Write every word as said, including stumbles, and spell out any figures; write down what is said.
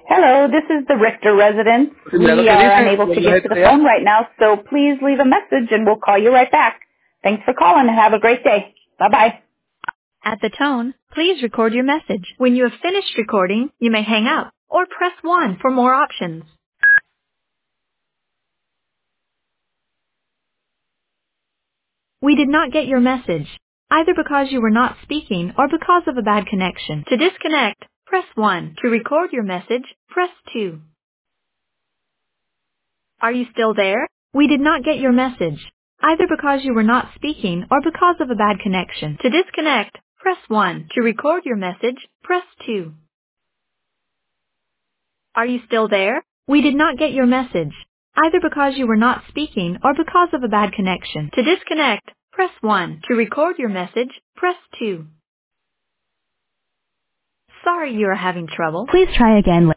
Hello, this is the Richter residence. We Mira lo que are dice, unable to la get to the gente phone right now, so please leave a message and we'll call you right back. Thanks for calling and have a great day. Bye-bye. At the tone, please record your message. When you have finished recording, you may hang up or press one for more options. We did not get your message, either because you were not speaking or because of a bad connection. To disconnect, press one. To record your message, press two. Are you still there? We did not get your message, either because you were not speaking or because of a bad connection. To disconnect, press one. To record your message, press two. Are you still there? We did not get your message, either because you were not speaking or because of a bad connection. To disconnect, press one. To record your message, press two. Sorry you are having trouble. Please try again.